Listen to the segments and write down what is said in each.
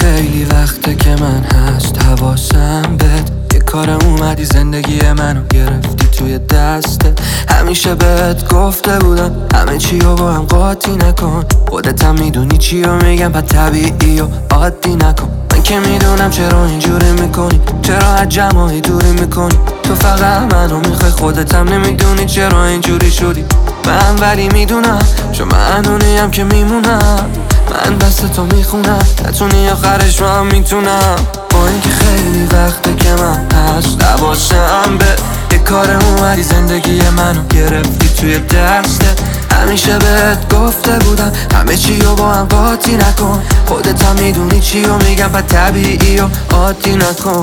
خیلی وقته که من هست حواسم بهت، یه کار اومدی زندگی منو گرفتی توی دستت. همیشه بهت گفته بودم همه چیو با هم قاطی نکن، خودت هم میدونی چیو میگم پس طبیعی و عادی نکن. من که میدونم چرا اینجوری میکنی، چرا از جمعی دوری میکنی، تو فقط منو میخوای خودت هم نمیدونی چرا اینجوری شدی. من ولی میدونم چون من اونیم که میمونم، من دست تو میخونم نتونی آخرش رو هم میتونم. با اینکه خیلی وقته که من هست حواسم به، یه کار اومدی زندگی منو گرفتی توی دستت. همیشه بهت گفته بودم همه چیو با هم قاطی نکن، خودت هم میدونی چیو میگم پس طبیعی و عادی نکن،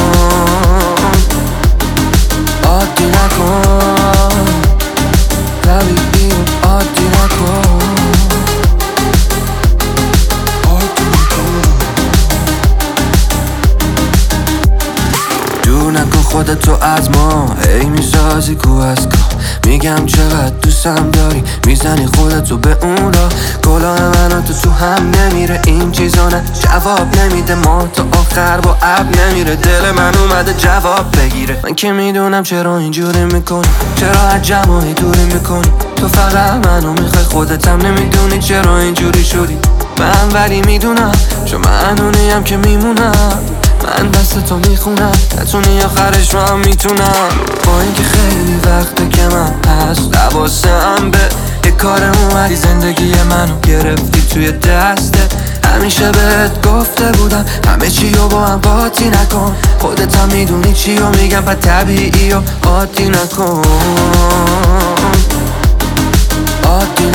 عادی نکن، طبیعی و عادی نکن. دور نکن خودتو از ما، هی میسازی کو از کا، میگم چقدر دوستم داری، میزنی خودتو به اون را. کلاه من و تو هم نمیره، این چیزا نه جواب نمیده، ما تا آخر با اب نمیره، دل من اومده جواب بگیره. من که میدونم چرا اینجوری میکنی، چرا از جمعی دوری میکنی، تو فقط منو میخوای خودت هم نمیدونی چرا اینجوری شدی. من ولی میدونم چون من اونیم که میمونم، من دست تو میخونم نتونی آخرش رو هم میتونم. با اینکه خیلی وقته که من هست حواسم به، یه کار اومدی زندگی منو گرفتی توی دستت. همیشه بهت گفته بودم همه چیو با هم قاطی نکن، خودت هم میدونی چیو میگم پس طبیعی و عادی نکن، عادی